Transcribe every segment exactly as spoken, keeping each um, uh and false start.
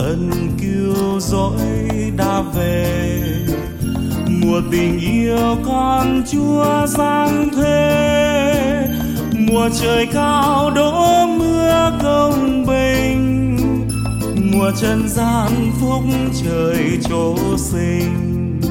ân cứu rỗi đã về, mùa tình yêu con Chúa giáng thế, mùa trời cao đổ mưa công bình, mùa trần gian phúc trời chỗ sinh.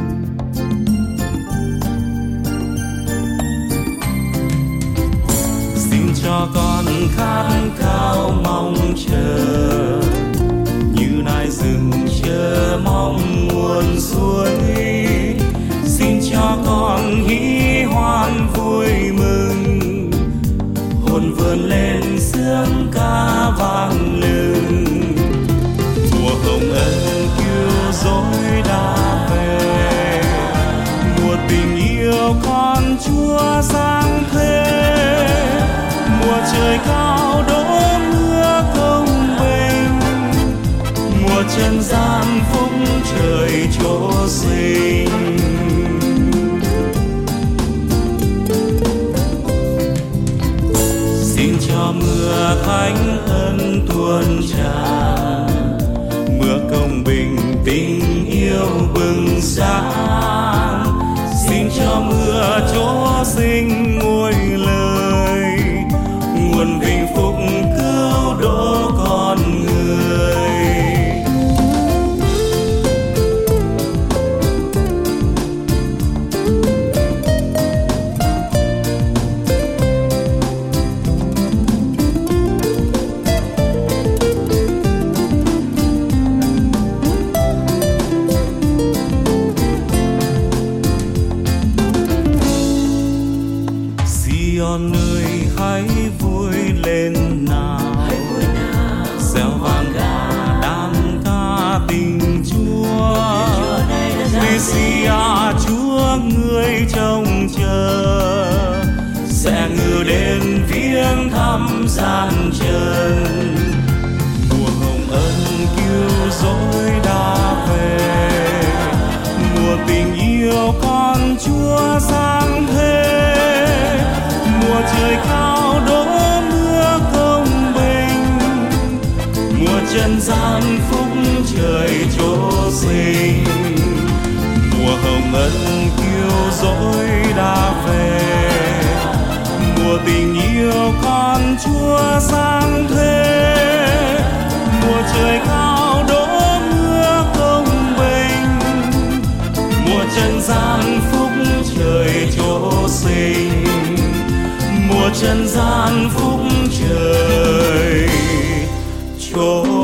Xin cho con khát khao mong chờ, như nai rừng chờ mong nguồn suối. Xin cho con hí hoan vui mừng, hồn vươn lên sướng ca vang lừng. Mùa hồng ân cứu rỗi đã về, mùa tình yêu con Chúa giáng thế, mùa trời cao đổ mưa công bình, mùa trần gian phúc trời chỗ sinh. Xin cho mưa thánh ân tuôn tràn, mưa công bình tình yêu bừng sáng. Xin cho mưa chỗ sinh ngôi lời, nguồn vinh phúc cứu độ con người. Sion ơi hãy vui lên nào, reo vang ca đàn ca tình Chúa. Messiah Chúa người trông chờ, sẽ ngự đến viếng thăm gian trần. Mùa hồng ân cứu rỗi đã về, mùa tình yêu con Chúa giáng thế, mùa trời cao đổ mưa công bình, mùa trần gian phúc trời chỗ sinh. Mùa hồng ân cứu rỗi đã về, mùa tình yêu con Chúa giáng thế, mùa trời cao đổ mưa công bình, mùa trần gian phúc trời chỗ sinh. Mùa trần gian phúc trời chỗ